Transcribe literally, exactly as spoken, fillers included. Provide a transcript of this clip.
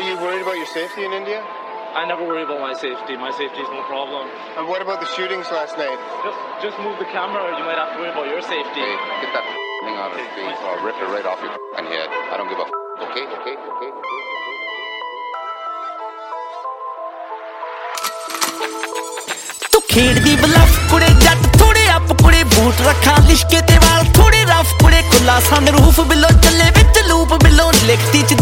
you worried about your safety in India? I never worry about my safety. My safety is no problem. And what about the shootings last night? Just just move the camera, you might have to worry about your safety. Hey, get that thing out of his face or I'll rip it right off your head. I don't give a okay, okay, okay, okay. तू खेड़दी bulb कुड़े जट थोड़े up कुड़े boot रखा लिशके ते वाल थोड़े rough कुड़े खुला सन रूफ बिलो चले विच लूप बिलो लिखती च